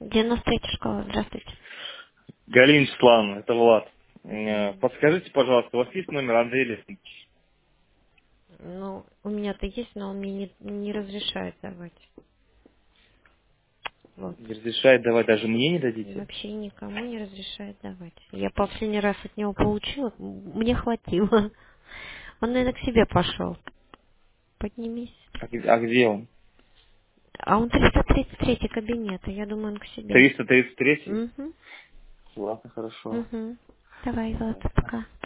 93-я школа, здравствуйте. Галина Вячеславовна, это Влад. Мгм. Подскажите, пожалуйста, у вас есть номер Андрея Леснича? Ну, у меня-то есть, но он мне не разрешает давать. Вот. Не разрешает давать, даже мне не дадите? Вообще никому не разрешает давать. Я последний раз от него получила, мне хватило. Он, наверное, к себе пошел. Поднимись. А где он? А он 333 кабинет, и я думаю, он к себе. 333? Угу. Ладно, хорошо. Угу. Давай, вот, Ясно. пока.